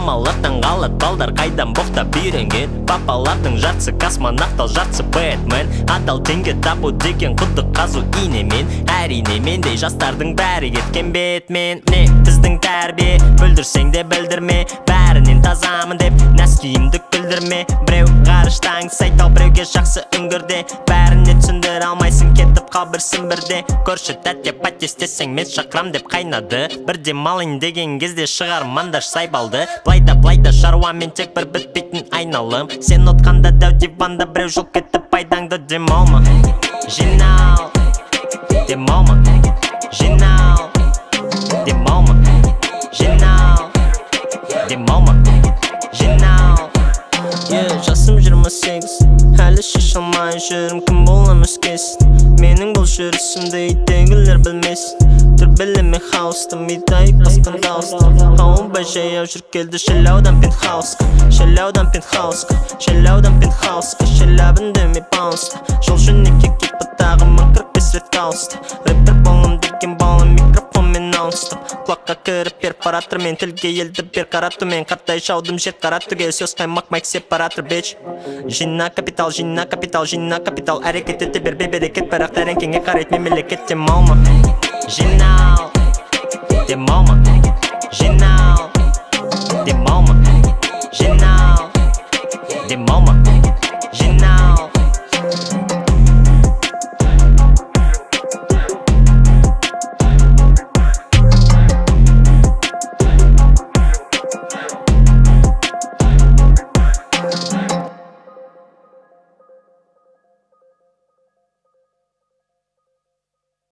мамалардан қалат балдар қайдан боқтап үйренген. Папалардың жартысы космонавт, ал жартысы Бэтмен. Адал теңге табу деген құдық қазу инемен. Әрине мендей жастардың бәрі кеткен бетмен. Не біздің тәрбие, бүлдірсең де білдірме, бәрінен тазамын деп нәскиімді күлдірме. Біреу ғарыштан сайт, ал біреуге жақсы үңгірде, бәріне түсіндір алмайсың, кетіп қалбырсың бірде. Көрші тәтте пәттестесең мен шақырам деп қайнады. Бірде малын деген кезде шығармандар сайбалды. Блайда шаруамен тек бір бітпейтін айналым. Сен отқанда дәу диванда біреу жол кетіп пайдаңды демалма. Жинал, демалма. Жинал, демалма. Жинал, демалма. Жинал. Жасым 28, әлі шеше алмай жүрім, кім болам өскесін. Менің бұл жүрісімді үйдегілер білмесін. Дүрбелеме хаусты, мидай басқан дауысты. Қауынбай жаяу жүр келді шелаудан пентхаусқа. Шелаудан пентхаусқа, шелаудан пентхаусқа. Шелабын дөме баунсты, жол жөнеке кепі тағымын 45 рет каусты. Рэпер болым деген балым микрофонмен аунсты. Құлаққа кіріп перфоратор мен тілге елді бер қарату мен. Қартай жаудым жет қарату кел сөз қаймақ майк сепаратор беч. Жина капитал, жина капитал, жина капитал. Әрекет ете бербе берекет, бірақ тәрен кеңе қарайт мемлекет демалма. Жинал, демалма.